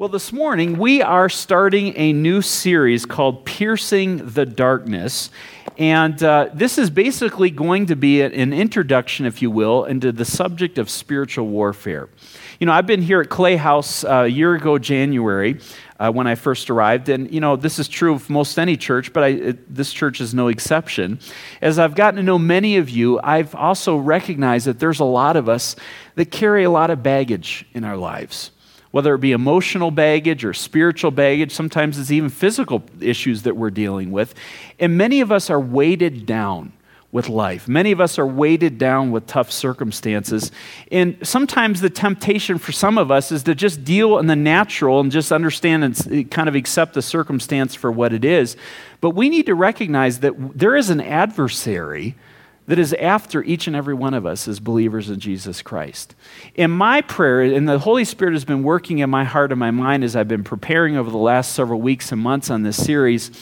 Well, this morning we are starting a new series called Piercing the Darkness. And this is basically going to be an introduction, if you will, into the subject of spiritual warfare. You know, I've been here at Clay House a year ago, January, when I first arrived. And, you know, this is true of most any church, but this church is no exception. As I've gotten to know many of you, I've also recognized that there's a lot of us that carry a lot of baggage in our lives. Whether it be emotional baggage or spiritual baggage, sometimes it's even physical issues that we're dealing with. And many of us are weighted down with life. Many of us are weighted down with tough circumstances. And sometimes the temptation for some of us is to just deal in the natural and just understand and kind of accept the circumstance for what it is. But we need to recognize that there is an adversary that is after each and every one of us as believers in Jesus Christ. And my prayer, and the Holy Spirit has been working in my heart and my mind as I've been preparing over the last several weeks and months on this series,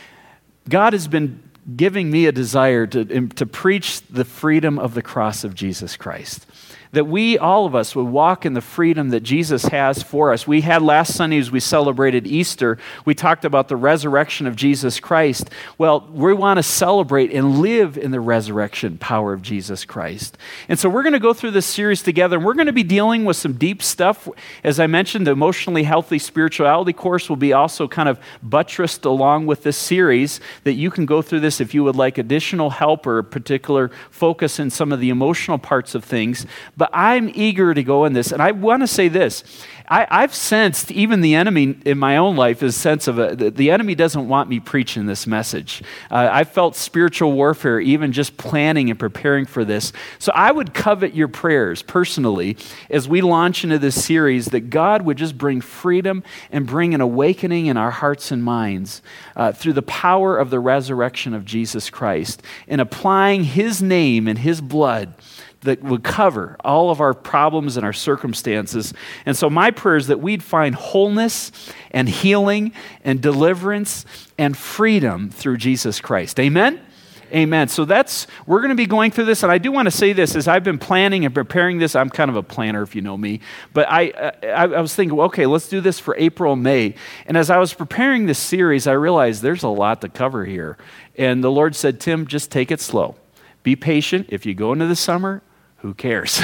God has been giving me a desire to preach the freedom of the cross of Jesus Christ. That we, all of us, would walk in the freedom that Jesus has for us. We had last Sunday, as we celebrated Easter, we talked about the resurrection of Jesus Christ. Well, we want to celebrate and live in the resurrection power of Jesus Christ. And so we're going to go through this series together, and we're going to be dealing with some deep stuff. As I mentioned, the Emotionally Healthy Spirituality course will be also kind of buttressed along with this series, that you can go through this if you would like additional help or a particular focus in some of the emotional parts of things. But I'm eager to go in this, and I want to say this. I've sensed, even the enemy in my own life is sense of the enemy doesn't want me preaching this message. I felt spiritual warfare even just planning and preparing for this. So I would covet your prayers personally as we launch into this series, that God would just bring freedom and bring an awakening in our hearts and minds through the power of the resurrection of Jesus Christ, and applying His name and His blood that would cover all of our problems and our circumstances. And so my prayer is that we'd find wholeness and healing and deliverance and freedom through Jesus Christ. Amen? Amen. So we're going to be going through this, and I do want to say this, as I've been planning and preparing this, I'm kind of a planner if you know me, but I was thinking, well, okay, let's do this for April, May. And as I was preparing this series, I realized there's a lot to cover here. And the Lord said, Tim, just take it slow. Be patient. If you go into the summer, who cares?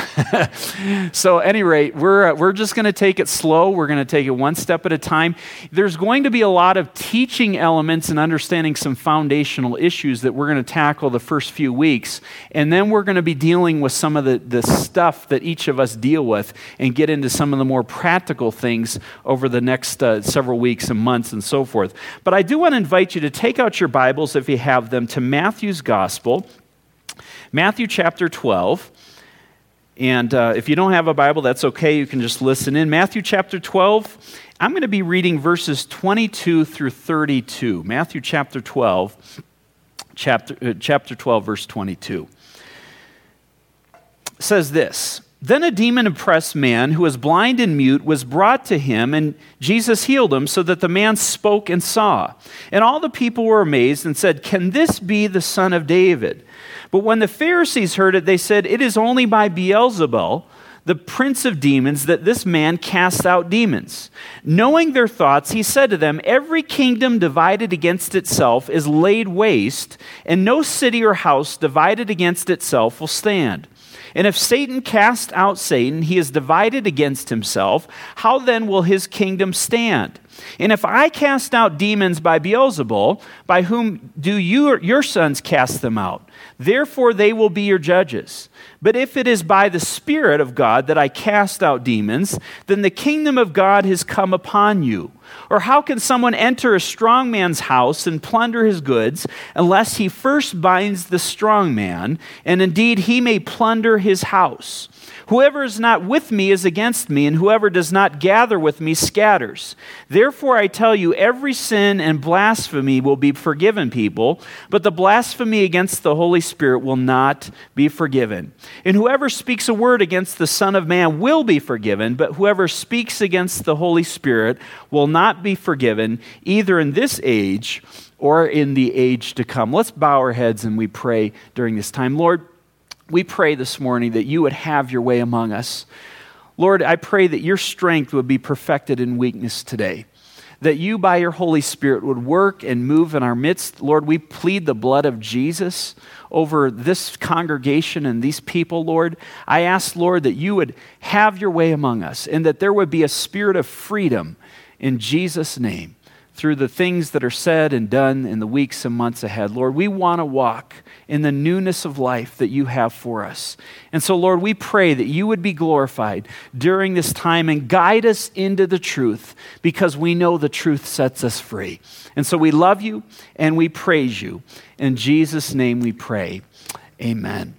So at any rate, we're just going to take it slow. We're going to take it one step at a time. There's going to be a lot of teaching elements and understanding some foundational issues that we're going to tackle the first few weeks. And then we're going to be dealing with some of the stuff that each of us deal with and get into some of the more practical things over the next several weeks and months and so forth. But I do want to invite you to take out your Bibles, if you have them, to Matthew's Gospel, Matthew chapter 12. And if you don't have a Bible, that's okay. You can just listen in. Matthew chapter 12, I'm going to be reading verses 22 through 32. Matthew chapter 12, chapter 12, verse 22. It says this: Then a demon-oppressed man who was blind and mute was brought to him, and Jesus healed him so that the man spoke and saw. And all the people were amazed and said, "Can this be the son of David?" But when the Pharisees heard it, they said, "It is only by Beelzebul, the prince of demons, that this man casts out demons." Knowing their thoughts, he said to them, "Every kingdom divided against itself is laid waste, and no city or house divided against itself will stand. And if Satan cast out Satan, he is divided against himself. How then will his kingdom stand? And if I cast out demons by Beelzebul, by whom do your sons cast them out? Therefore they will be your judges. But if it is by the Spirit of God that I cast out demons, then the kingdom of God has come upon you. Or how can someone enter a strong man's house and plunder his goods, unless he first binds the strong man, and indeed he may plunder his house? Whoever is not with me is against me, and whoever does not gather with me scatters. Therefore I tell you, every sin and blasphemy will be forgiven people, but the blasphemy against the Holy Spirit will not be forgiven. And whoever speaks a word against the Son of Man will be forgiven, but whoever speaks against the Holy Spirit will not be forgiven, either in this age or in the age to come. Let's bow our heads and we pray during this time. Lord, we pray this morning that you would have your way among us. Lord, I pray that your strength would be perfected in weakness today, that you by your Holy Spirit would work and move in our midst. Lord, we plead the blood of Jesus over this congregation and these people, Lord. I ask, Lord, that you would have your way among us and that there would be a spirit of freedom in Jesus' name through the things that are said and done in the weeks and months ahead. Lord, we want to walk in the newness of life that you have for us. And so, Lord, we pray that you would be glorified during this time and guide us into the truth, because we know the truth sets us free. And so we love you and we praise you. In Jesus' name we pray. Amen.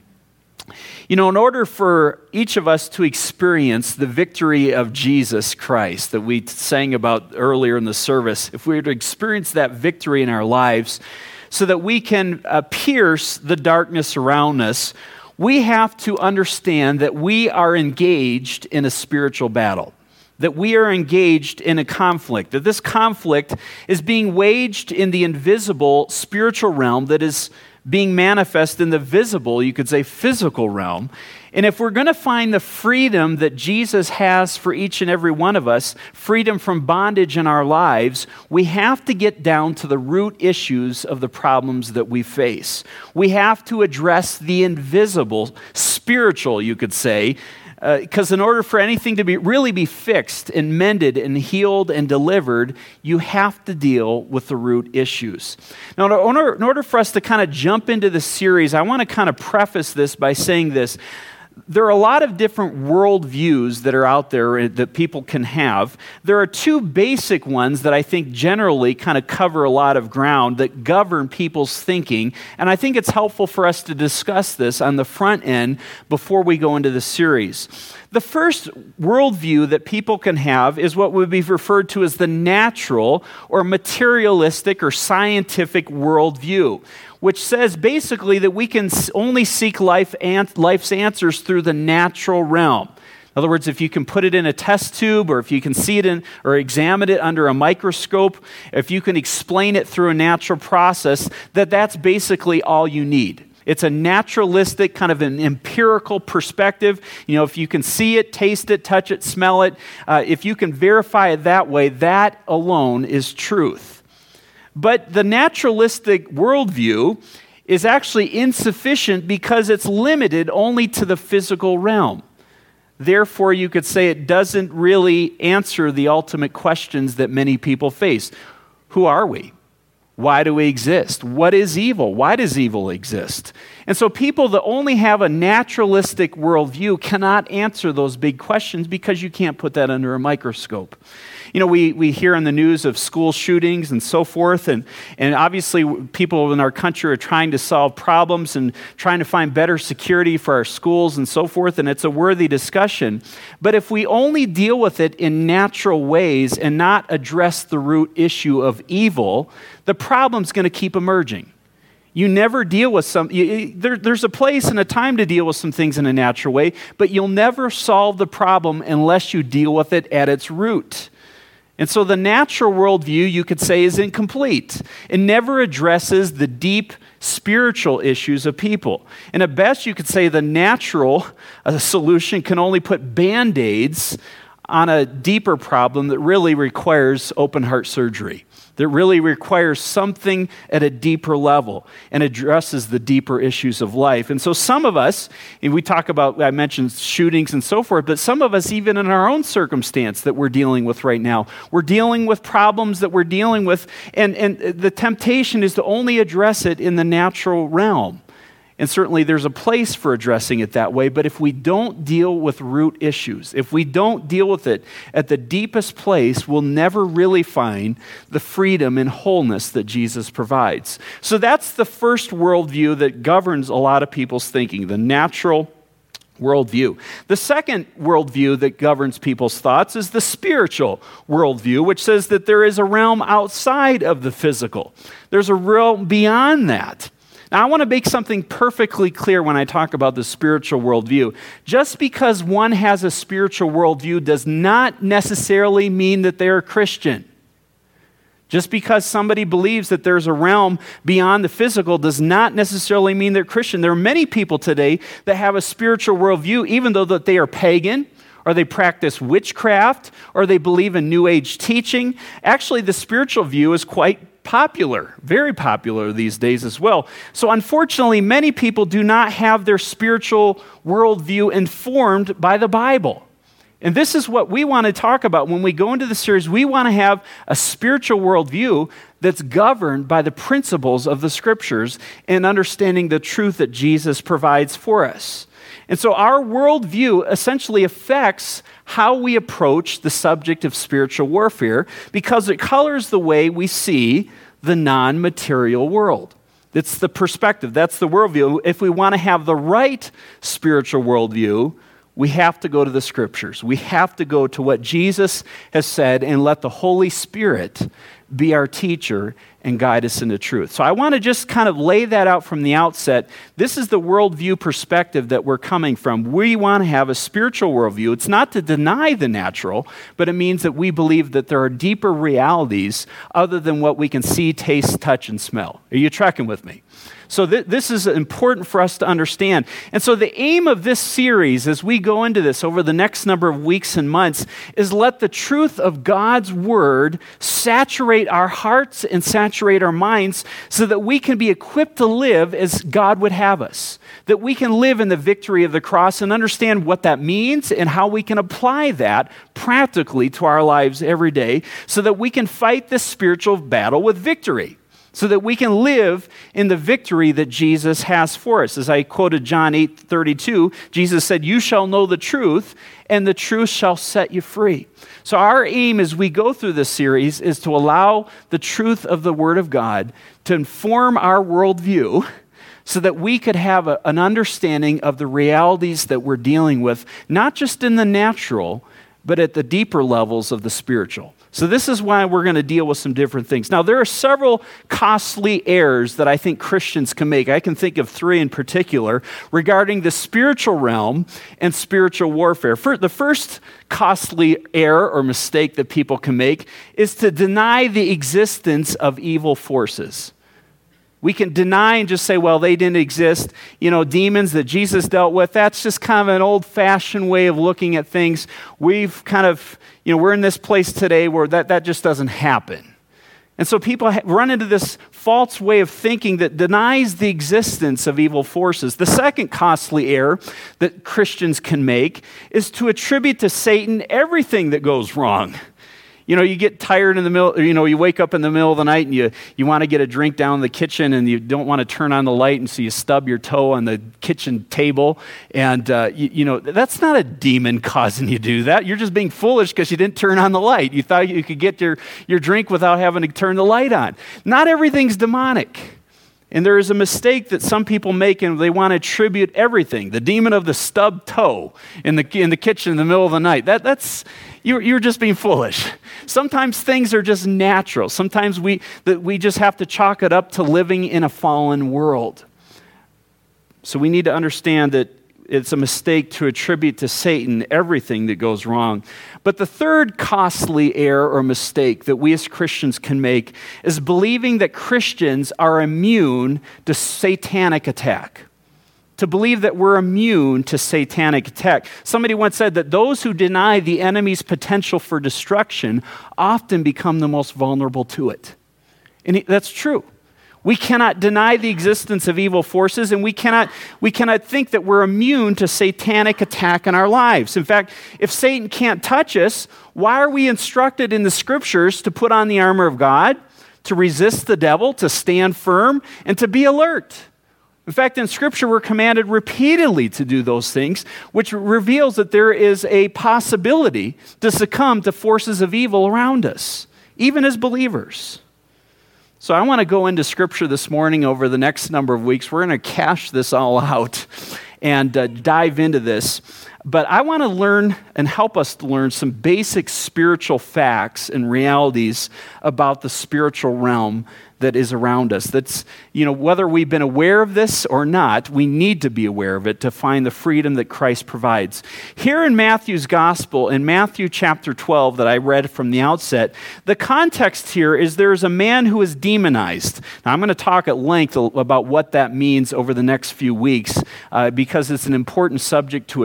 You know, in order for each of us to experience the victory of Jesus Christ that we sang about earlier in the service, if we were to experience that victory in our lives so that we can pierce the darkness around us, we have to understand that we are engaged in a spiritual battle, that we are engaged in a conflict, that this conflict is being waged in the invisible spiritual realm that is being manifest in the visible, you could say, physical realm. And if we're going to find the freedom that Jesus has for each and every one of us, freedom from bondage in our lives, we have to get down to the root issues of the problems that we face. We have to address the invisible, spiritual, you could say, because in order for anything to really be fixed and mended and healed and delivered, you have to deal with the root issues. Now, in order for us to kind of jump into the series, I want to kind of preface this by saying this. There are a lot of different worldviews that are out there that people can have. There are two basic ones that I think generally kind of cover a lot of ground that govern people's thinking, and I think it's helpful for us to discuss this on the front end before we go into the series. The first worldview that people can have is what would be referred to as the natural or materialistic or scientific worldview, which says basically that we can only seek life's answers through the natural realm. In other words, if you can put it in a test tube, or if you can see it in or examine it under a microscope, if you can explain it through a natural process, that's basically all you need. It's a naturalistic, kind of an empirical perspective. You know, if you can see it, taste it, touch it, smell it, if you can verify it that way, that alone is truth. But the naturalistic worldview is actually insufficient because it's limited only to the physical realm. Therefore, you could say it doesn't really answer the ultimate questions that many people face. Who are we? Why do we exist? What is evil? Why does evil exist? And so people that only have a naturalistic worldview cannot answer those big questions because you can't put that under a microscope. You know, we hear in the news of school shootings and so forth, and obviously people in our country are trying to solve problems and trying to find better security for our schools and so forth, and it's a worthy discussion. But if we only deal with it in natural ways and not address the root issue of evil, the problem's going to keep emerging. You never deal with there's a place and a time to deal with some things in a natural way, but you'll never solve the problem unless you deal with it at its root. And so the natural worldview, you could say, is incomplete. It never addresses the deep spiritual issues of people. And at best, you could say the natural solution can only put Band-Aids on a deeper problem that really requires open heart surgery, that really requires something at a deeper level and addresses the deeper issues of life. And so some of us, and we talk about, I mentioned shootings and so forth, but some of us, even in our own circumstance that we're dealing with right now, we're dealing with problems that we're dealing with, and the temptation is to only address it in the natural realm. And certainly there's a place for addressing it that way, but if we don't deal with root issues, if we don't deal with it at the deepest place, we'll never really find the freedom and wholeness that Jesus provides. So that's the first worldview that governs a lot of people's thinking, the natural worldview. The second worldview that governs people's thoughts is the spiritual worldview, which says that there is a realm outside of the physical. There's a realm beyond that. Now, I want to make something perfectly clear when I talk about the spiritual worldview. Just because one has a spiritual worldview does not necessarily mean that they're a Christian. Just because somebody believes that there's a realm beyond the physical does not necessarily mean they're Christian. There are many people today that have a spiritual worldview, even though that they are pagan, or they practice witchcraft, or they believe in New Age teaching. Actually, the spiritual view is quite popular, very popular these days as well. So unfortunately, many people do not have their spiritual worldview informed by the Bible. And this is what we want to talk about when we go into the series. We want to have a spiritual worldview that's governed by the principles of the Scriptures and understanding the truth that Jesus provides for us. And so our worldview essentially affects how we approach the subject of spiritual warfare because it colors the way we see the non-material world. It's the perspective, that's the worldview. If we want to have the right spiritual worldview, we have to go to the Scriptures. We have to go to what Jesus has said and let the Holy Spirit be our teacher and guide us into truth. So I want to just kind of lay that out from the outset. This is the worldview perspective that we're coming from. We want to have a spiritual worldview. It's not to deny the natural, but it means that we believe that there are deeper realities other than what we can see, taste, touch, and smell. Are you tracking with me? So this is important for us to understand. And so the aim of this series as we go into this over the next number of weeks and months is let the truth of God's Word saturate our hearts and saturate our minds so that we can be equipped to live as God would have us. That we can live in the victory of the cross and understand what that means and how we can apply that practically to our lives every day so that we can fight this spiritual battle with victory. So that we can live in the victory that Jesus has for us. As I quoted John 8:32, Jesus said, "You shall know the truth, and the truth shall set you free." So our aim as we go through this series is to allow the truth of the Word of God to inform our worldview so that we could have an understanding of the realities that we're dealing with, not just in the natural, but at the deeper levels of the spiritual. So this is why we're going to deal with some different things. Now, there are several costly errors that I think Christians can make. I can think of three in particular regarding the spiritual realm and spiritual warfare. The first costly error or mistake that people can make is to deny the existence of evil forces. We can deny and just say, well, they didn't exist. You know, demons that Jesus dealt with, that's just kind of an old-fashioned way of looking at things. We've kind of, we're in this place today where that just doesn't happen. And so people run into this false way of thinking that denies the existence of evil forces. The second costly error that Christians can make is to attribute to Satan everything that goes wrong. You get tired in the middle, you wake up in the middle of the night and you want to get a drink down in the kitchen and you don't want to turn on the light, and so you stub your toe on the kitchen table. And, that's not a demon causing you to do that. You're just being foolish because you didn't turn on the light. You thought you could get your drink without having to turn the light on. Not everything's demonic. And there is a mistake that some people make, and they want to attribute everything. The demon of the stubbed toe in the kitchen in the middle of the night. You're just being foolish. Sometimes things are just natural. Sometimes we just have to chalk it up to living in a fallen world. So we need to understand that it's a mistake to attribute to Satan everything that goes wrong. But the third costly error or mistake that we as Christians can make is believing that Christians are immune to satanic attack. To believe that we're immune to satanic attack. Somebody once said that those who deny the enemy's potential for destruction often become the most vulnerable to it. And that's true. We cannot deny the existence of evil forces, and we cannot think that we're immune to satanic attack in our lives. In fact, if Satan can't touch us, why are we instructed in the Scriptures to put on the armor of God, to resist the devil, to stand firm, and to be alert? In fact, in Scripture, we're commanded repeatedly to do those things, which reveals that there is a possibility to succumb to forces of evil around us, even as believers. So I want to go into Scripture this morning over the next number of weeks. We're going to cash this all out and dive into this. But I want to learn and help us to learn some basic spiritual facts and realities about the spiritual realm that is around us. That's, whether we've been aware of this or not, we need to be aware of it to find the freedom that Christ provides. Here in Matthew's gospel, in Matthew chapter 12 that I read from the outset, the context here is there's a man who is demonized. Now, I'm going to talk at length about what that means over the next few weeks because it's an important subject to address.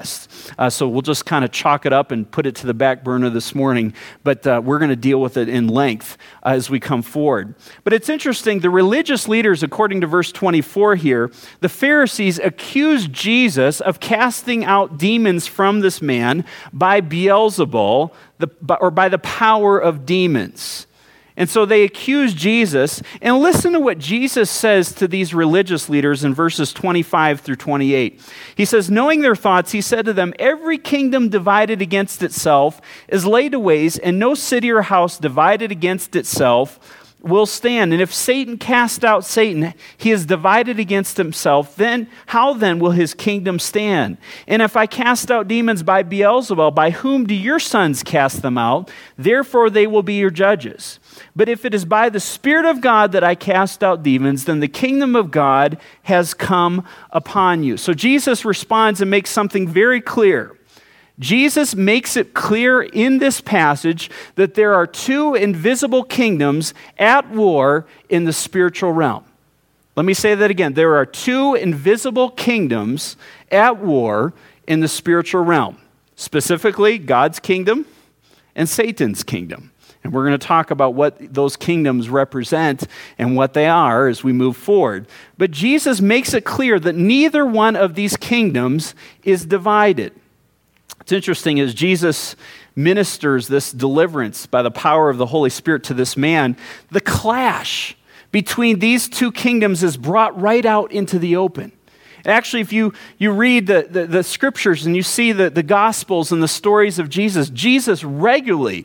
past. So we'll just kind of chalk it up and put it to the back burner this morning, but we're going to deal with it in length as we come forward. But it's interesting, the religious leaders, according to verse 24 here, the Pharisees accused Jesus of casting out demons from this man by Beelzebul, or by the power of demons. And so they accuse Jesus, and listen to what Jesus says to these religious leaders in verses 25 through 28. He says, knowing their thoughts, he said to them, every kingdom divided against itself is laid waste, and no city or house divided against itself will stand. And if Satan cast out Satan, he is divided against himself. Then how then will his kingdom stand? And if I cast out demons by Beelzebul, by whom do your sons cast them out? Therefore they will be your judges. But if it is by the Spirit of God that I cast out demons, then the kingdom of God has come upon you. So Jesus responds and makes something very clear. Jesus makes it clear in this passage that there are two invisible kingdoms at war in the spiritual realm. Let me say that again. There are two invisible kingdoms at war in the spiritual realm. Specifically, God's kingdom and Satan's kingdom. And we're going to talk about what those kingdoms represent and what they are as we move forward. But Jesus makes it clear that neither one of these kingdoms is divided. It's interesting as Jesus ministers this deliverance by the power of the Holy Spirit to this man, the clash between these two kingdoms is brought right out into the open. Actually, if you read the scriptures and you see the Gospels and the stories of Jesus, Jesus regularly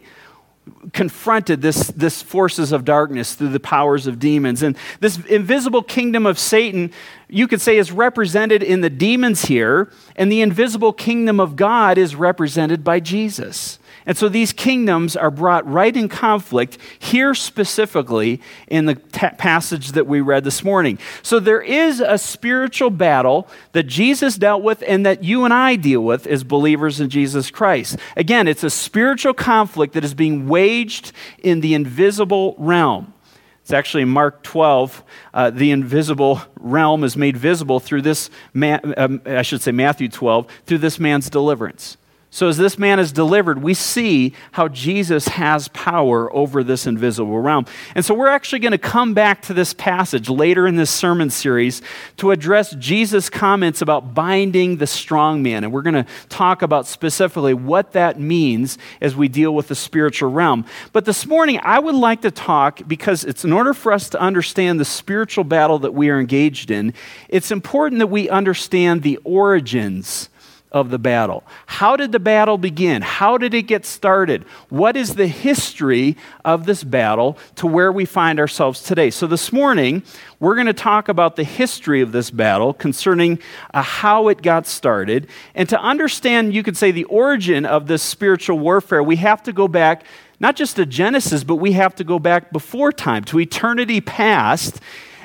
confronted this forces of darkness through the powers of demons. And this invisible kingdom of Satan, you could say, is represented in the demons here, and the invisible kingdom of God is represented by Jesus. And so these kingdoms are brought right in conflict here specifically in the passage that we read this morning. So there is a spiritual battle that Jesus dealt with and that you and I deal with as believers in Jesus Christ. Again, it's a spiritual conflict that is being waged in the invisible realm. It's actually in Mark 12, the invisible realm is made visible through this Matthew 12, through this man's deliverance. So as this man is delivered, we see how Jesus has power over this invisible realm. And so we're actually going to come back to this passage later in this sermon series to address Jesus' comments about binding the strong man. And we're going to talk about specifically what that means as we deal with the spiritual realm. But this morning, I would like to talk, because it's in order for us to understand the spiritual battle that we are engaged in, it's important that we understand the origins of the battle. How did the battle begin? How did it get started? What is the history of this battle to where we find ourselves today? So this morning, we're going to talk about the history of this battle concerning how it got started. And to understand, you could say, the origin of this spiritual warfare, we have to go back not just to Genesis, but we have to go back before time, to eternity past,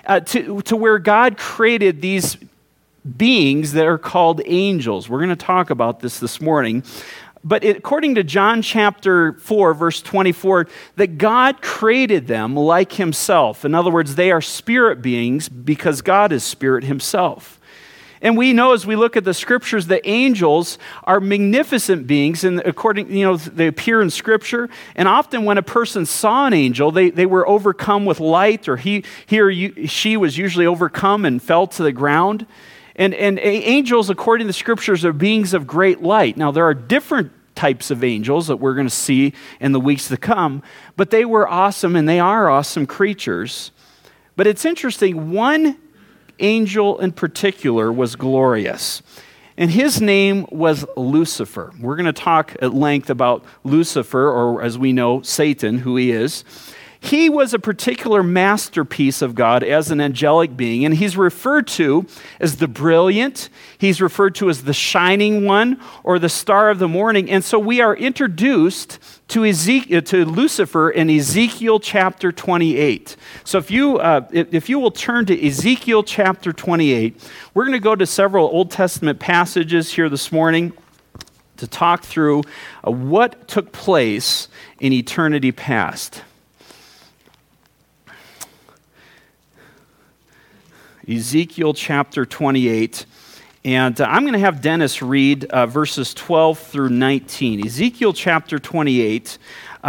to where God created these beings that are called angels. We're going to talk about this morning. But according to John chapter 4, verse 24, that God created them like himself. In other words, they are spirit beings because God is spirit himself. And we know as we look at the scriptures that angels are magnificent beings, and they appear in scripture. And often when a person saw an angel, they were overcome with light, or he or she was usually overcome and fell to the ground. And angels, according to the scriptures, are beings of great light. Now, there are different types of angels that we're going to see in the weeks to come, but they were awesome, and they are awesome creatures. But it's interesting, one angel in particular was glorious, and his name was Lucifer. We're going to talk at length about Lucifer, or as we know, Satan, who he is. He was a particular masterpiece of God as an angelic being, and he's referred to as the brilliant. He's referred to as the shining one, or the star of the morning. And so we are introduced to Lucifer in Ezekiel chapter 28. So if you will turn to Ezekiel chapter 28, we're going to go to several Old Testament passages here this morning to talk through what took place in eternity past. Ezekiel chapter 28, And I'm going to have Dennis read verses 12 through 19. Ezekiel chapter 28.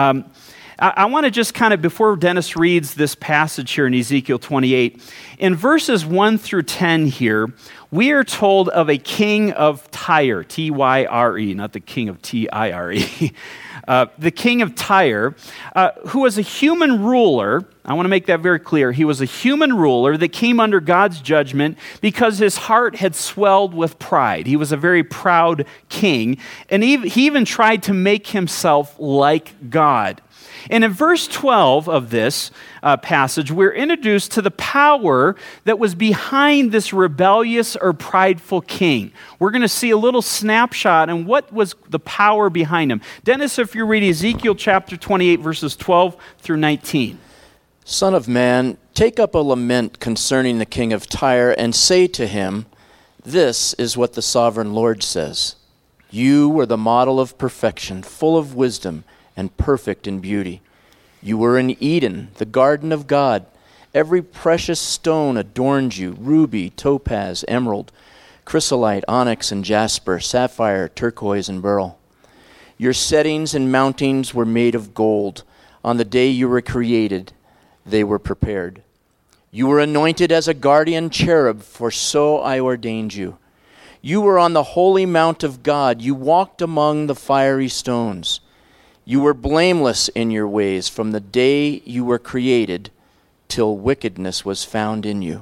I want to just kind of, before Dennis reads this passage here in Ezekiel 28, in verses 1 through 10 here, we are told of a king of Tyre, T-Y-R-E, not the king of T-I-R-E, the king of Tyre, who was a human ruler. I want to make that very clear. He was a human ruler that came under God's judgment because his heart had swelled with pride. He was a very proud king, and he even tried to make himself like God. And in verse 12 of this passage, we're introduced to the power that was behind this rebellious or prideful king. We're going to see a little snapshot on what was the power behind him. Dennis, if you read Ezekiel chapter 28, verses 12 through 19. Son of man, take up a lament concerning the king of Tyre and say to him, this is what the sovereign Lord says. You were the model of perfection, full of wisdom, and perfect in beauty. You were in Eden, the garden of God. Every precious stone adorned you, ruby, topaz, emerald, chrysolite, onyx, and jasper, sapphire, turquoise, and beryl. Your settings and mountings were made of gold. On the day you were created, they were prepared. You were anointed as a guardian cherub, for so I ordained you. You were on the holy mount of God. You walked among the fiery stones. You were blameless in your ways from the day you were created till wickedness was found in you.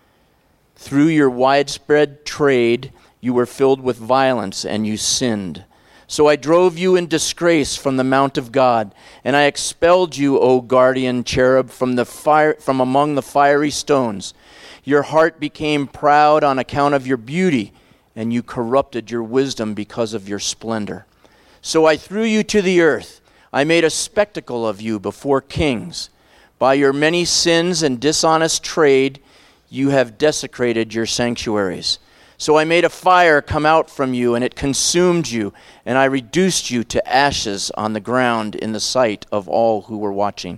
Through your widespread trade, you were filled with violence and you sinned. So I drove you in disgrace from the mount of God, and I expelled you, O guardian cherub, from among the fiery stones. Your heart became proud on account of your beauty, and you corrupted your wisdom because of your splendor. So I threw you to the earth. I made a spectacle of you before kings. By your many sins and dishonest trade, you have desecrated your sanctuaries. So I made a fire come out from you, and it consumed you, and I reduced you to ashes on the ground in the sight of all who were watching.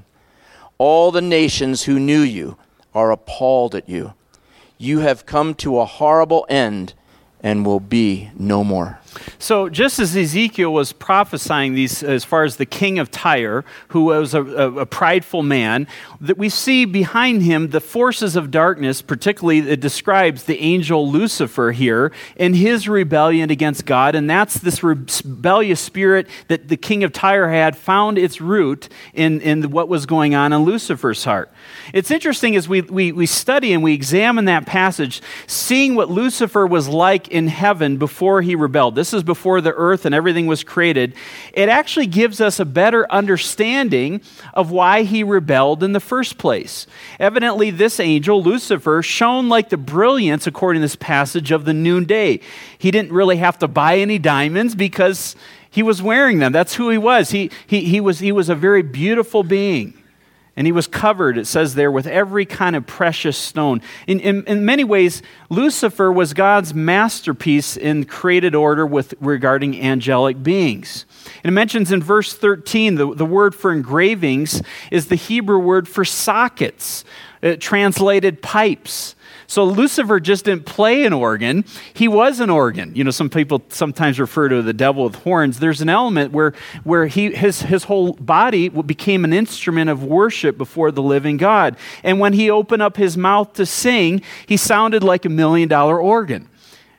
All the nations who knew you are appalled at you. You have come to a horrible end and will be no more. So just as Ezekiel was prophesying these as far as the king of Tyre, who was a prideful man, that we see behind him the forces of darkness, particularly it describes the angel Lucifer here and his rebellion against God, and that's this rebellious spirit that the king of Tyre had found its root in what was going on in Lucifer's heart. It's interesting as we study and we examine that passage, seeing what Lucifer was like in heaven before he rebelled. This is before the earth and everything was created. It actually gives us a better understanding of why he rebelled in the first place. Evidently, this angel, Lucifer, shone like the brilliance, according to this passage, of the noonday. He didn't really have to buy any diamonds because he was wearing them. That's who he was. He was a very beautiful being. And he was covered, it says there, with every kind of precious stone. In many ways, Lucifer was God's masterpiece in created order regarding angelic beings. And it mentions in verse 13, the word for engravings is the Hebrew word for sockets, translated pipes. So Lucifer just didn't play an organ, he was an organ. You know, some people sometimes refer to the devil with horns. There's an element where his whole body became an instrument of worship before the living God. And when he opened up his mouth to sing, he sounded like $1 million organ.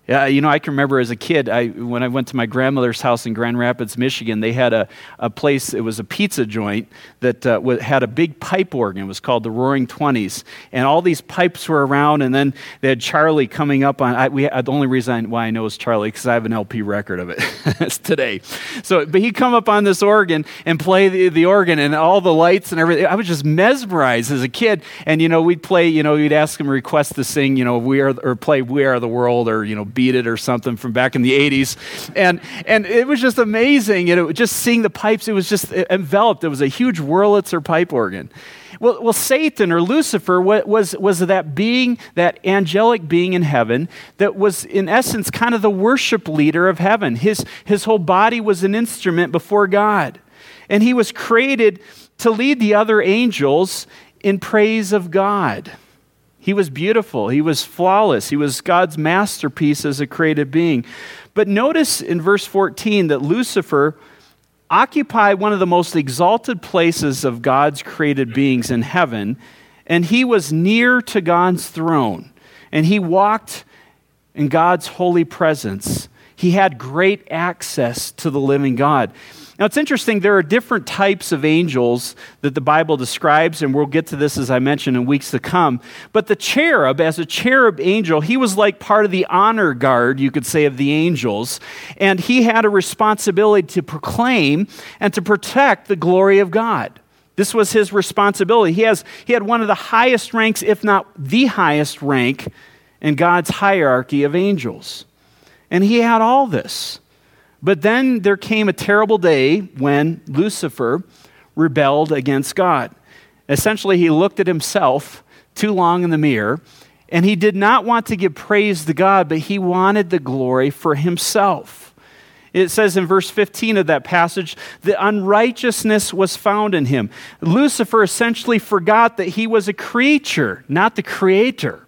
I can remember as a kid, when I went to my grandmother's house in Grand Rapids, Michigan, they had a place, it was a pizza joint that had a big pipe organ. It was called the Roaring Twenties. And all these pipes were around, and then they had Charlie coming up on, the only reason why I know is Charlie, because I have an LP record of it. It's today. But he'd come up on this organ and play the organ, and all the lights and everything. I was just mesmerized as a kid. And, we'd play, we'd ask him request to sing, play We Are the World, or, Beat It or something from back in the 80s. And it was just amazing. Just seeing the pipes, it was just enveloped. It was a huge Wurlitzer pipe organ. Well, Satan or Lucifer was that being, that angelic being in heaven that was in essence kind of the worship leader of heaven. His whole body was an instrument before God. And he was created to lead the other angels in praise of God. He was beautiful. He was flawless. He was God's masterpiece as a created being. But notice in verse 14 that Lucifer occupied one of the most exalted places of God's created beings in heaven, and he was near to God's throne, and he walked in God's holy presence. He had great access to the living God. Now, it's interesting, there are different types of angels that the Bible describes, and we'll get to this, as I mentioned, in weeks to come. But the cherub, as a cherub angel, he was like part of the honor guard, you could say, of the angels, and he had a responsibility to proclaim and to protect the glory of God. This was his responsibility. He had one of the highest ranks, if not the highest rank, in God's hierarchy of angels. And he had all this. But then there came a terrible day when Lucifer rebelled against God. Essentially, he looked at himself too long in the mirror, and he did not want to give praise to God, but he wanted the glory for himself. It says in verse 15 of that passage, the unrighteousness was found in him. Lucifer essentially forgot that he was a creature, not the creator.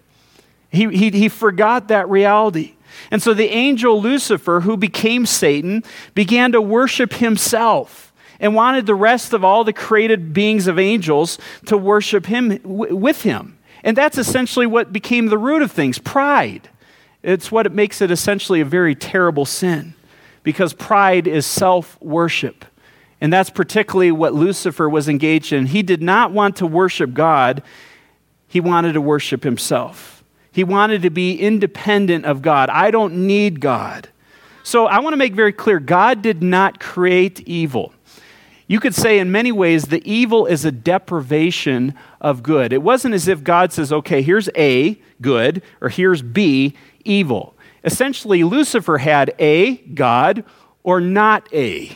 He forgot that reality. And so the angel Lucifer, who became Satan, began to worship himself and wanted the rest of all the created beings of angels to worship him with him. And that's essentially what became the root of things, pride. It's what makes it essentially a very terrible sin, because pride is self-worship. And that's particularly what Lucifer was engaged in. He did not want to worship God. He wanted to worship himself. He wanted to be independent of God. I don't need God. So I want to make very clear, God did not create evil. You could say in many ways the evil is a deprivation of good. It wasn't as if God says, okay, here's A, good, or here's B, evil. Essentially, Lucifer had A, God, or not A.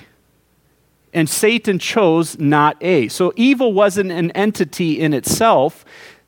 And Satan chose not A. So evil wasn't an entity in itself.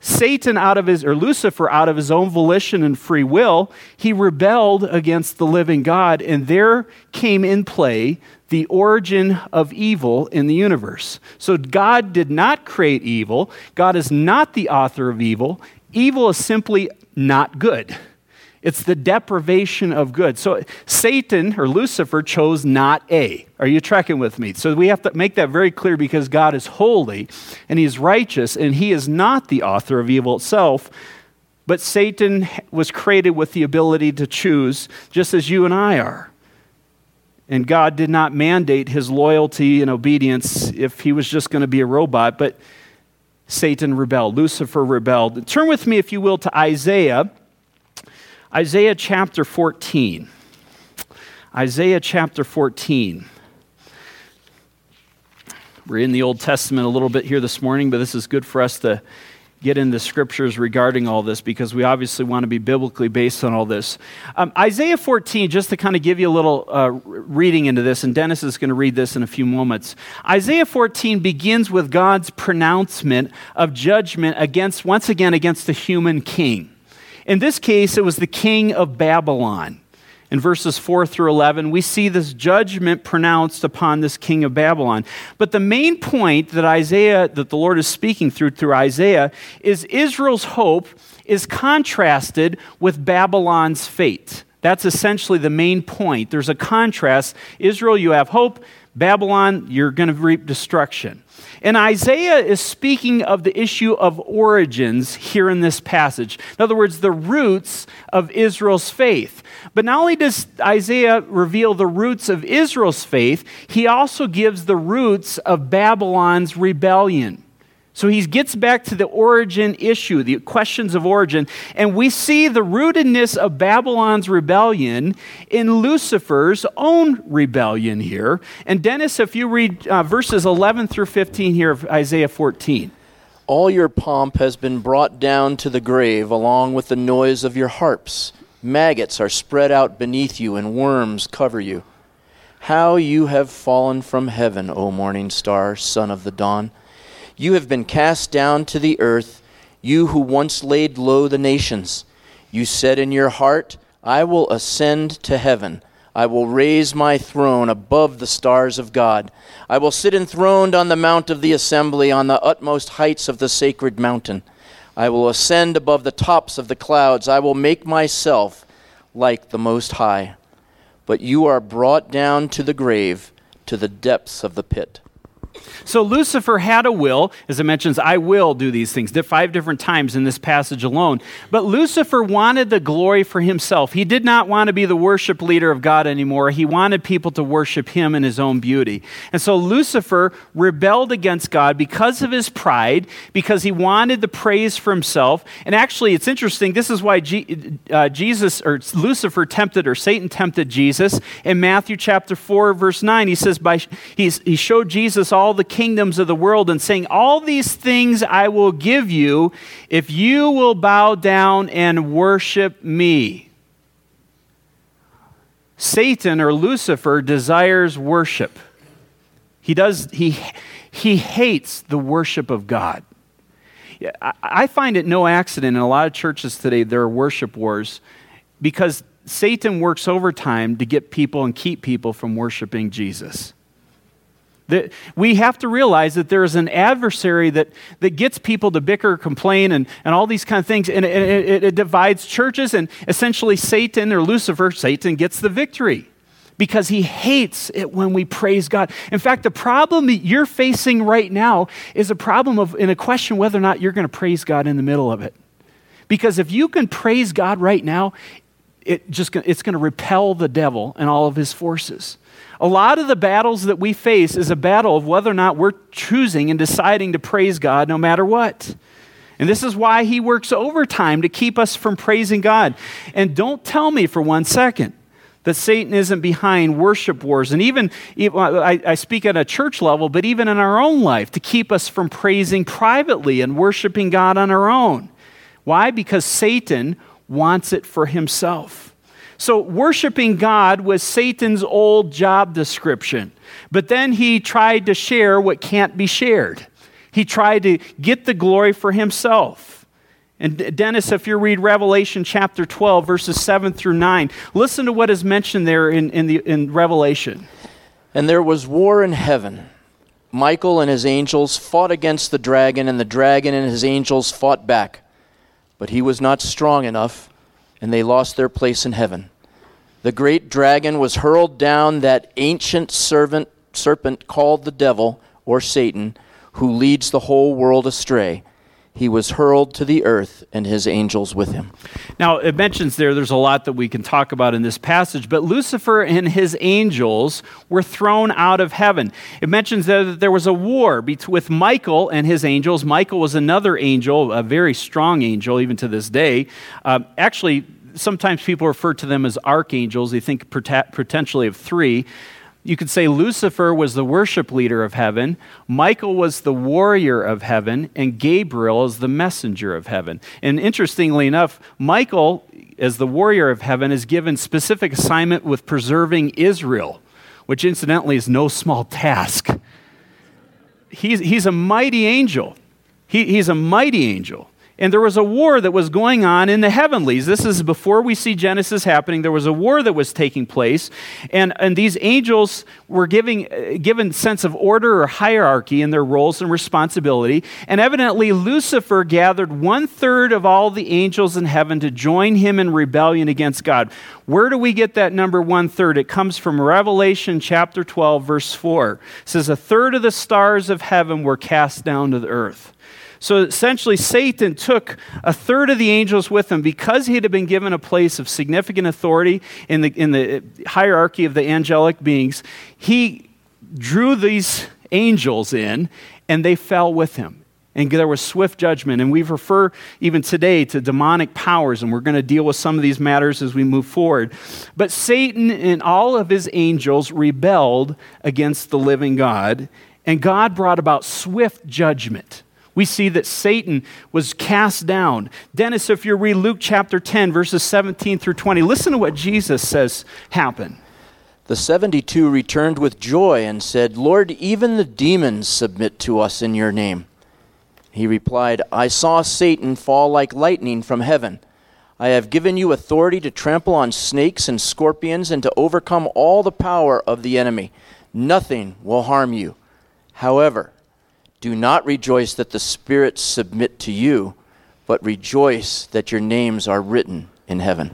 Lucifer, out of his own volition and free will, he rebelled against the living God, and there came in play the origin of evil in the universe. So God did not create evil. God is not the author of evil. Evil is simply not good. It's the deprivation of good. So Satan, or Lucifer, chose not A. Are you tracking with me? So we have to make that very clear, because God is holy and he's righteous, and he is not the author of evil itself. But Satan was created with the ability to choose, just as you and I are. And God did not mandate his loyalty and obedience if he was just going to be a robot, but Satan rebelled. Lucifer rebelled. Turn with me, if you will, to Isaiah chapter 14. Isaiah chapter 14. We're in the Old Testament a little bit here this morning, but this is good for us to get into scriptures regarding all this, because we obviously want to be biblically based on all this. Isaiah 14, just to kind of give you a little reading into this, and Dennis is going to read this in a few moments. Isaiah 14 begins with God's pronouncement of judgment once again against the human king. In this case, it was the king of Babylon. In verses 4 through 11, we see this judgment pronounced upon this king of Babylon. But the main point that the Lord is speaking through Isaiah, is Israel's hope is contrasted with Babylon's fate. That's essentially the main point. There's a contrast. Israel, you have hope. Babylon, you're going to reap destruction. And Isaiah is speaking of the issue of origins here in this passage. In other words, the roots of Israel's faith. But not only does Isaiah reveal the roots of Israel's faith, he also gives the roots of Babylon's rebellion. So he gets back to the origin issue, the questions of origin, and we see the rootedness of Babylon's rebellion in Lucifer's own rebellion here. And Dennis, if you read verses 11 through 15 here of Isaiah 14. All your pomp has been brought down to the grave, along with the noise of your harps. Maggots are spread out beneath you, and worms cover you. How you have fallen from heaven, O morning star, son of the dawn. You have been cast down to the earth, you who once laid low the nations. You said in your heart, I will ascend to heaven. I will raise my throne above the stars of God. I will sit enthroned on the mount of the assembly, on the utmost heights of the sacred mountain. I will ascend above the tops of the clouds. I will make myself like the Most High. But you are brought down to the grave, to the depths of the pit. So Lucifer had a will, as it mentions, I will do these things, 5 different times in this passage alone. But Lucifer wanted the glory for himself. He did not want to be the worship leader of God anymore. He wanted people to worship him in his own beauty. And so Lucifer rebelled against God because of his pride, because he wanted the praise for himself. And actually, it's interesting, this is why Satan tempted Jesus. In Matthew chapter 4, verse 9, he says, he showed Jesus all the kingdoms of the world and saying, all these things I will give you if you will bow down and worship me. Satan, or Lucifer, desires worship. He hates the worship of God. I find it no accident in a lot of churches today there are worship wars because Satan works overtime to get people and keep people from worshiping Jesus. We have to realize that there is an adversary that gets people to bicker, complain, and all these kind of things, and it divides churches, and essentially Satan, or Lucifer, Satan gets the victory because he hates it when we praise God. In fact, the problem that you're facing right now is a problem in a question whether or not you're going to praise God in the middle of it. Because if you can praise God right now, it's going to repel the devil and all of his forces. A lot of the battles that we face is a battle of whether or not we're choosing and deciding to praise God no matter what. And this is why he works overtime to keep us from praising God. And don't tell me for 1 second that Satan isn't behind worship wars. And even I speak at a church level, but even in our own life, to keep us from praising privately and worshiping God on our own. Why? Because Satan wants it for himself. So worshiping God was Satan's old job description. But then he tried to share what can't be shared. He tried to get the glory for himself. And Dennis, if you read Revelation chapter 12, verses 7 through 9, listen to what is mentioned there in Revelation. And there was war in heaven. Michael and his angels fought against the dragon, and the dragon and his angels fought back. But he was not strong enough, and they lost their place in heaven. The great dragon was hurled down, that ancient serpent called the devil, or Satan, who leads the whole world astray. He was hurled to the earth, and his angels with him. Now, it mentions there's a lot that we can talk about in this passage, but Lucifer and his angels were thrown out of heaven. It mentions that there was a war with Michael and his angels. Michael was another angel, a very strong angel, even to this day. Actually, sometimes people refer to them as archangels. They think potentially of 3. You could say Lucifer was the worship leader of heaven, Michael was the warrior of heaven, and Gabriel is the messenger of heaven. And interestingly enough, Michael, as the warrior of heaven, is given specific assignment with preserving Israel, which incidentally is no small task. He's a mighty angel. He's a mighty angel. And there was a war that was going on in the heavenlies. This is before we see Genesis happening. There was a war that was taking place. And these angels were given sense of order or hierarchy in their roles and responsibility. And evidently, Lucifer gathered 1/3 of all the angels in heaven to join him in rebellion against God. Where do we get that number 1/3? It comes from Revelation chapter 12, verse 4. It says, 1/3 of the stars of heaven were cast down to the earth. So essentially, Satan took 1/3 of the angels with him because he had been given a place of significant authority in the hierarchy of the angelic beings. He drew these angels in, and they fell with him. And there was swift judgment. And we refer even today to demonic powers, and we're going to deal with some of these matters as we move forward. But Satan and all of his angels rebelled against the living God, and God brought about swift judgment. We see that Satan was cast down. Dennis, if you read Luke chapter 10, verses 17 through 20, listen to what Jesus says happened. The 72 returned with joy and said, Lord, even the demons submit to us in your name. He replied, I saw Satan fall like lightning from heaven. I have given you authority to trample on snakes and scorpions and to overcome all the power of the enemy. Nothing will harm you. However, do not rejoice that the spirits submit to you, but rejoice that your names are written in heaven.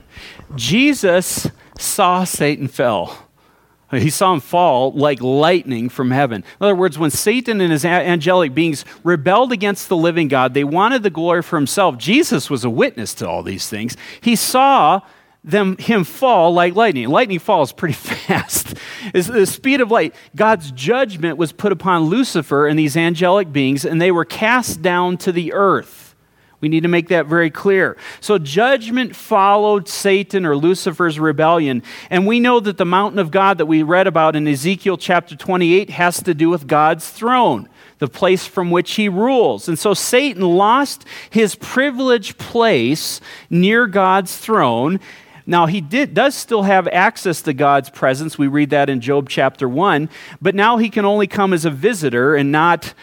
Jesus saw Satan fell. He saw him fall like lightning from heaven. In other words, when Satan and his angelic beings rebelled against the living God, they wanted the glory for himself. Jesus was a witness to all these things. He saw him fall like lightning. Lightning falls pretty fast. It's the speed of light. God's judgment was put upon Lucifer and these angelic beings, and they were cast down to the earth. We need to make that very clear. So judgment followed Satan or Lucifer's rebellion. And we know that the mountain of God that we read about in Ezekiel chapter 28 has to do with God's throne, the place from which he rules. And so Satan lost his privileged place near God's throne. Now, he does still have access to God's presence. We read that in Job chapter 1. But now he can only come as a visitor and not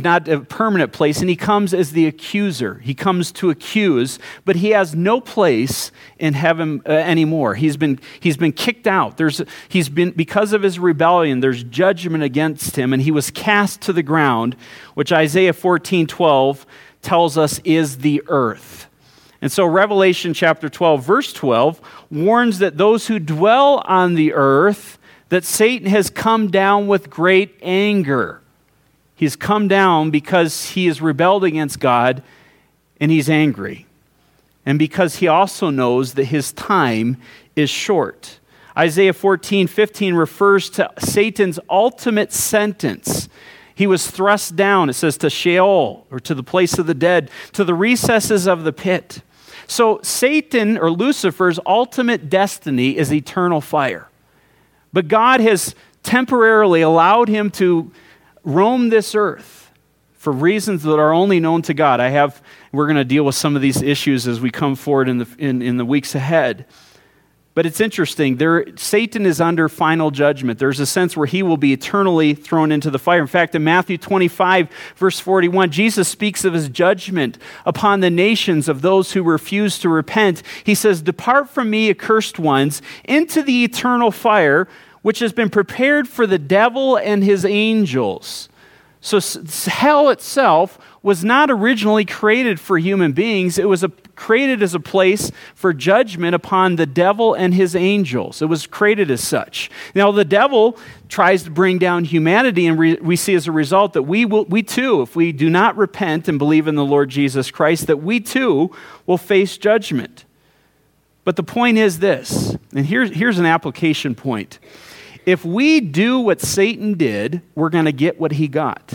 a permanent place. And he comes as the accuser. He comes to accuse, but he has no place in heaven anymore. He's been kicked out. Because of his rebellion, there's judgment against him, and he was cast to the ground, which Isaiah 14:12 tells us is the earth. And so Revelation chapter 12, verse 12, warns that those who dwell on the earth, that Satan has come down with great anger. He's come down because he has rebelled against God, and he's angry. And because he also knows that his time is short. Isaiah 14:15 refers to Satan's ultimate sentence. He was thrust down, it says, to Sheol, or to the place of the dead, to the recesses of the pit. So Satan, or Lucifer's ultimate destiny is eternal fire. But God has temporarily allowed him to roam this earth for reasons that are only known to God. We're going to deal with some of these issues as we come forward in the weeks ahead. But it's interesting. Satan is under final judgment. There's a sense where he will be eternally thrown into the fire. In fact, in Matthew 25, verse 41, Jesus speaks of his judgment upon the nations of those who refuse to repent. He says, "Depart from me, accursed ones, into the eternal fire, which has been prepared for the devil and his angels." So hell itself was not originally created for human beings. It was created as a place for judgment upon the devil and his angels. It was created as such. Now, the devil tries to bring down humanity, and we see as a result that we too, if we do not repent and believe in the Lord Jesus Christ, that we too will face judgment. But the point is this, and here's an application point. If we do what Satan did, we're going to get what he got.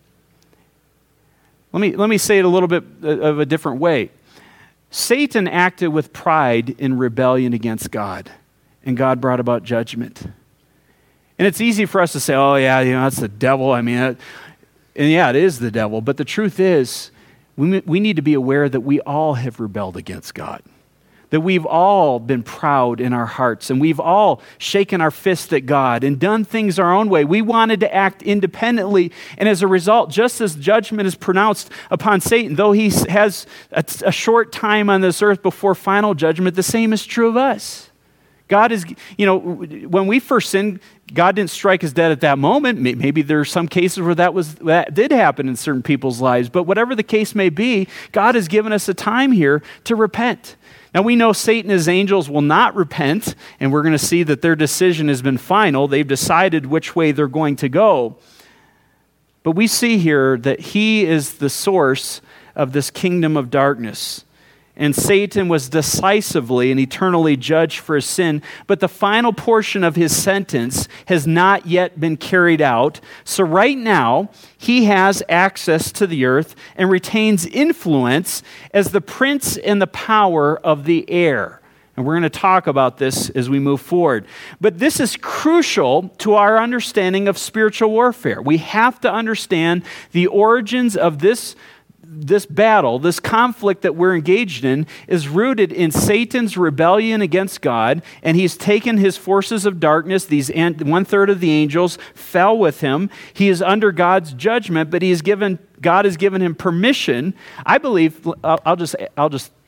Let me say it a little bit of a different way. Satan acted with pride in rebellion against God, and God brought about judgment. And it's easy for us to say, "Oh yeah, that's the devil." And yeah, it is the devil. But the truth is, we need to be aware that we all have rebelled against God. That we've all been proud in our hearts, and we've all shaken our fist at God and done things our own way. We wanted to act independently, and as a result, just as judgment is pronounced upon Satan, though he has a short time on this earth before final judgment, the same is true of us. God is, when we first sinned, God didn't strike us dead at that moment. Maybe there are some cases where that did happen in certain people's lives, but whatever the case may be, God has given us a time here to repent. Now, we know Satan and his angels will not repent, and we're going to see that their decision has been final. They've decided which way they're going to go. But we see here that he is the source of this kingdom of darkness. And Satan was decisively and eternally judged for his sin, but the final portion of his sentence has not yet been carried out. So right now, he has access to the earth and retains influence as the prince and the power of the air. And we're going to talk about this as we move forward. But this is crucial to our understanding of spiritual warfare. We have to understand the origins of this battle, this conflict that we're engaged in, is rooted in Satan's rebellion against God, and he's taken his forces of darkness. One-third of the angels fell with him. He is under God's judgment, but God has given him permission. I believe, I'll just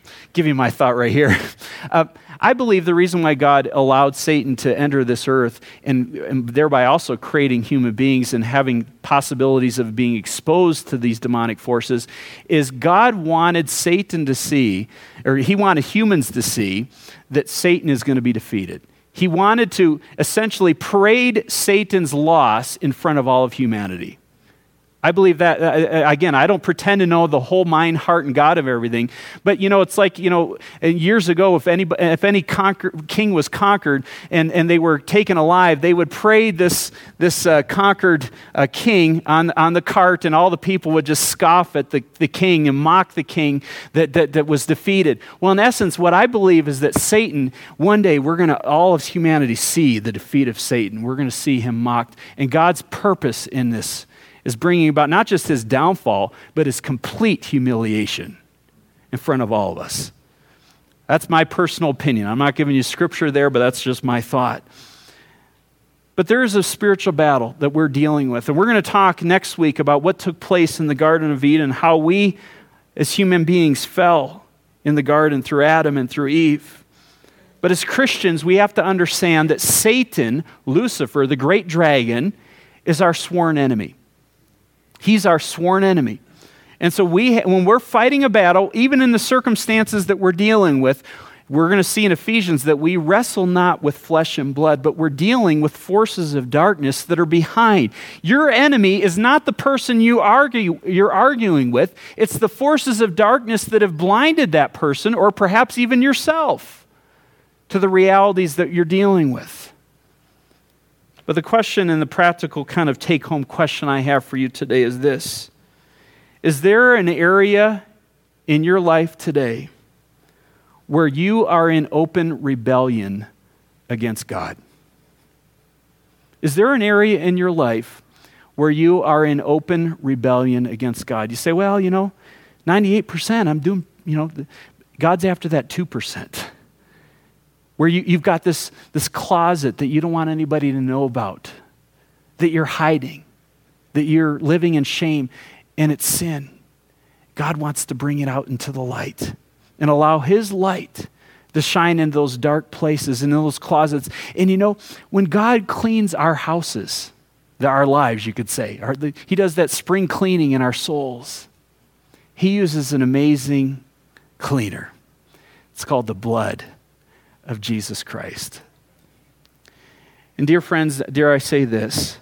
Give you my thought right here. I believe the reason why God allowed Satan to enter this earth and thereby also creating human beings and having possibilities of being exposed to these demonic forces is God wanted Satan to see, or he wanted humans to see, that Satan is going to be defeated. He wanted to essentially parade Satan's loss in front of all of humanity. I believe that, again, I don't pretend to know the whole mind, heart, and God of everything, but, it's like, years ago, if any king was conquered and they were taken alive, they would parade this conquered king on the cart, and all the people would just scoff at the king and mock the king that was defeated. Well, in essence, what I believe is that Satan, one day, all of humanity see the defeat of Satan. We're going to see him mocked, and God's purpose in this is bringing about not just his downfall, but his complete humiliation in front of all of us. That's my personal opinion. I'm not giving you scripture there, but that's just my thought. But there is a spiritual battle that we're dealing with, and we're going to talk next week about what took place in the Garden of Eden, how we as human beings fell in the garden through Adam and through Eve. But as Christians, we have to understand that Satan, Lucifer, the great dragon, is our sworn enemy. He's our sworn enemy. And so when we're fighting a battle, even in the circumstances that we're dealing with, we're going to see in Ephesians that we wrestle not with flesh and blood, but we're dealing with forces of darkness that are behind. Your enemy is not the person you're arguing with. It's the forces of darkness that have blinded that person, or perhaps even yourself, to the realities that you're dealing with. But the question and the practical kind of take-home question I have for you today is this. Is there an area in your life today where you are in open rebellion against God? Is there an area in your life where you are in open rebellion against God? You say, well, 98% I'm doing, God's after that 2%. Where you've got this closet that you don't want anybody to know about, that you're hiding, that you're living in shame, and it's sin. God wants to bring it out into the light and allow his light to shine in those dark places and in those closets. And when God cleans our houses, our lives, you could say, he does that spring cleaning in our souls. He uses an amazing cleaner. It's called the blood of Jesus Christ. And dear friends, dare I say this,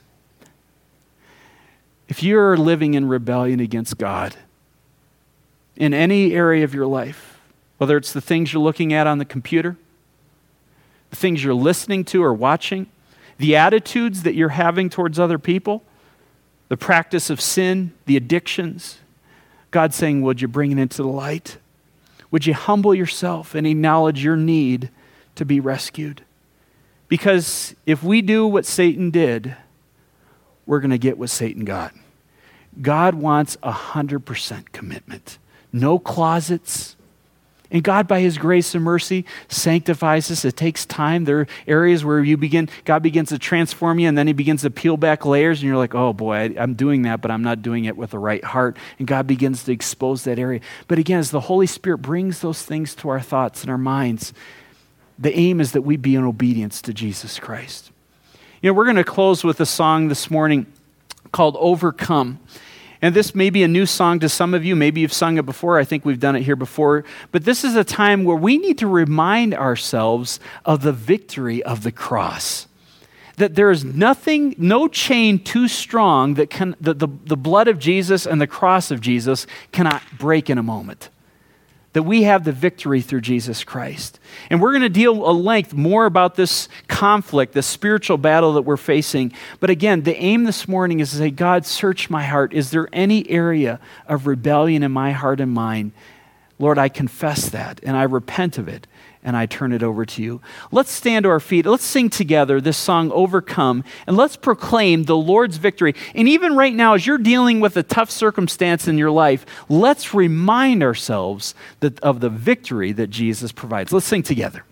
if you're living in rebellion against God in any area of your life, whether it's the things you're looking at on the computer, the things you're listening to or watching, the attitudes that you're having towards other people, the practice of sin, the addictions, God's saying, would you bring it into the light? Would you humble yourself and acknowledge your need to be rescued? Because if we do what Satan did, we're going to get what Satan got. God wants 100% commitment. No closets. And God, by his grace and mercy, sanctifies us. It takes time. There are areas where God begins to transform you, and then he begins to peel back layers, and you're like, oh boy, I'm doing that, but I'm not doing it with the right heart. And God begins to expose that area. But again, as the Holy Spirit brings those things to our thoughts and our minds, the aim is that we be in obedience to Jesus Christ. We're going to close with a song this morning called Overcome. And this may be a new song to some of you. Maybe you've sung it before. I think we've done it here before. But this is a time where we need to remind ourselves of the victory of the cross. That there is no chain too strong that the blood of Jesus and the cross of Jesus cannot break in a moment. That we have the victory through Jesus Christ. And we're going to deal at length more about this conflict, this spiritual battle that we're facing. But again, the aim this morning is to say, God, search my heart. Is there any area of rebellion in my heart and mind? Lord, I confess that, and I repent of it, and I turn it over to you. Let's stand to our feet. Let's sing together this song, Overcome, and let's proclaim the Lord's victory. And even right now, as you're dealing with a tough circumstance in your life, let's remind ourselves of the victory that Jesus provides. Let's sing together.